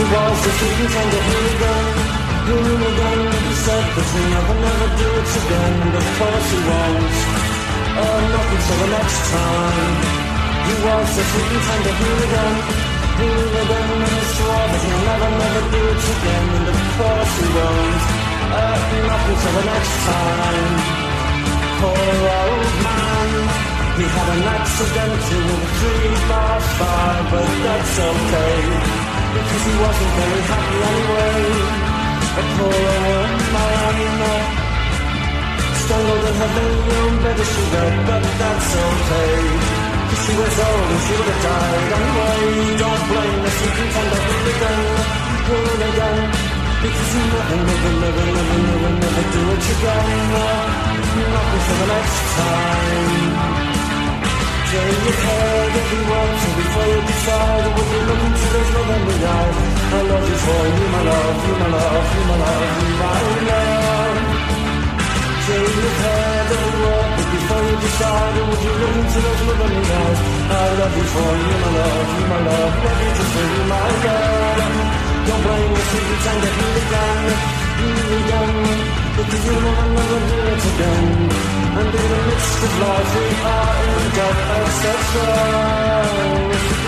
was a student and a hooligan. He said that he'll never do it again, but of course he won't. Not until the next time. He was a student and a hooligan. And he swore that he'll never do it again, and of course he won't. Not until the next time. Poor old man. He had an accident with a 3-bar fire, but that's okay, because he wasn't very happy anyway. A poor old man, strangled in her very own bed as she read, but that's okay, because she was old and she would have died anyway. Don't blame the secret and the hooligan, because he never do it again. Not until the next time. Say you've heard every word, so before you decide, would you look into those love in the eyes? I love you for you, my love, you, my love, you, my love, you, my love. Say you've heard every word, but before you decide, would you look into those love in the eyes? I love you for you, my love, you, my love, ready to free my girl. Don't blame the secrets and the hooligan, because you'll never do it again. And in the midst of life we are in debt, etc.